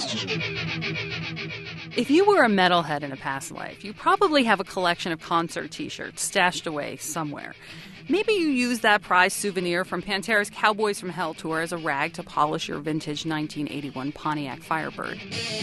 If you were a metalhead in a past life, you probably have a collection of concert t-shirts stashed away somewhere. Maybe you use that prized souvenir from Pantera's Cowboys from Hell tour as a rag to polish your vintage 1981 Pontiac Firebird.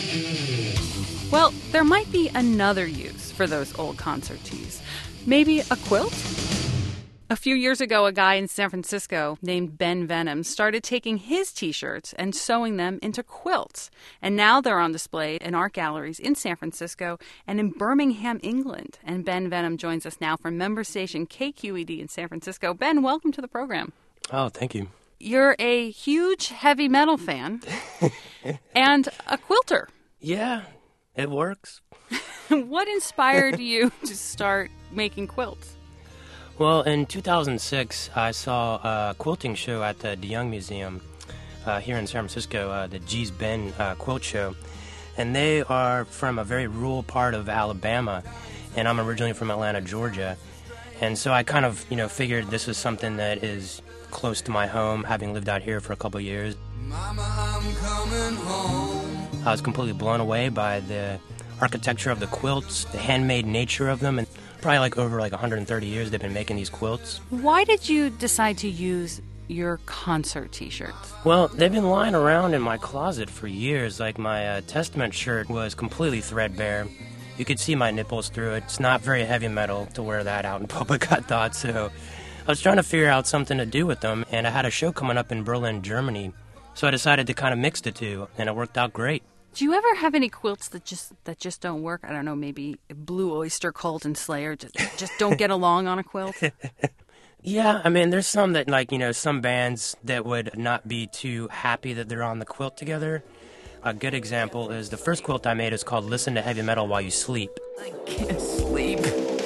Well, there might be another use for those old concert tees. Maybe a quilt? A few years ago, a guy in San Francisco named Ben Venom started taking his t-shirts and sewing them into quilts. And now they're on display in art galleries in San Francisco and in Birmingham, England. And Ben Venom joins us now from member station KQED in San Francisco. Ben, welcome to the program. Oh, thank you. You're a huge heavy metal fan and a quilter. Yeah, it works. What inspired you to start making quilts? Well, in 2006, I saw a quilting show at the DeYoung Museum here in San Francisco, the Gee's Bend Quilt Show. And they are from a very rural part of Alabama, and I'm originally from Atlanta, Georgia. And so I kind of, figured this was something that is close to my home, having lived out here for a couple of years. Mama, I'm coming home. I was completely blown away by the architecture of the quilts, the handmade nature of them, and probably over 130 years they've been making these quilts. Why did you decide to use your concert t-shirts? Well, they've been lying around in my closet for years. Like my Testament shirt was completely threadbare. You could see my nipples through it. It's not very heavy metal to wear that out in public, I thought. So I was trying to figure out something to do with them, and I had a show coming up in Berlin, Germany. So I decided to kind of mix the two, and it worked out great. Do you ever have any quilts that just don't work? I don't know, maybe Blue Oyster Cult and Slayer just don't get along on a quilt? Yeah, I mean, there's some that, some bands that would not be too happy that they're on the quilt together. A good example is the first quilt I made is called Listen to Heavy Metal While You Sleep. I can't sleep.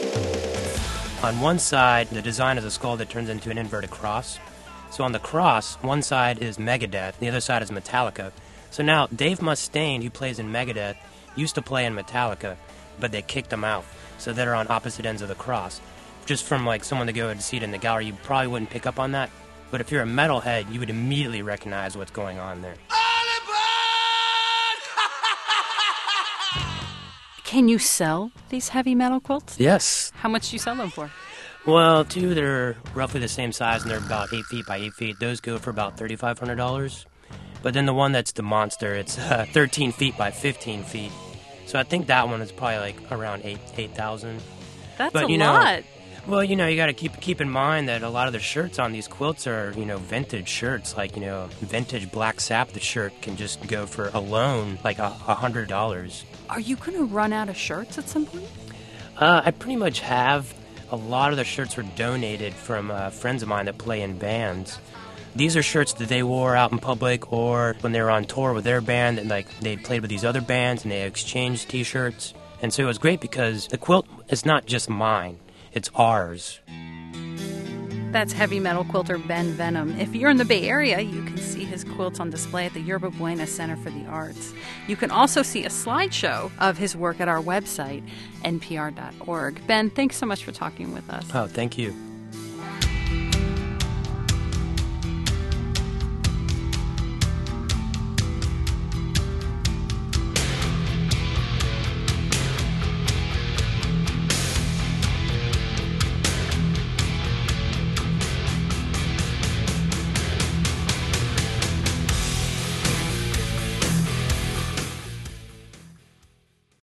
On one side, the design is a skull that turns into an inverted cross. So on the cross, one side is Megadeth, the other side is Metallica. So now, Dave Mustaine, who plays in Megadeth, used to play in Metallica, but they kicked him out. So they're on opposite ends of the cross. Just from someone to go and see it in the gallery, you probably wouldn't pick up on that. But if you're a metalhead, you would immediately recognize what's going on there. Can you sell these heavy metal quilts? Yes. How much do you sell them for? Well, two that are roughly the same size, and they're about 8 feet by 8 feet. Those go for about $3,500. But then the one that's the monster, it's 13 feet by 15 feet. So I think that one is probably around 8,000. That's a lot. Well, you got to keep in mind that a lot of the shirts on these quilts are, vintage shirts. Vintage Black Sabbath shirt can just go for alone $100. Are you going to run out of shirts at some point? I pretty much have. A lot of the shirts were donated from friends of mine that play in bands. These are shirts that they wore out in public or when they were on tour with their band and they played with these other bands and they exchanged t-shirts. And so it was great because the quilt is not just mine, it's ours. That's heavy metal quilter Ben Venom. If you're in the Bay Area, you can see his quilts on display at the Yerba Buena Center for the Arts. You can also see a slideshow of his work at our website, npr.org. Ben, thanks so much for talking with us. Oh, thank you.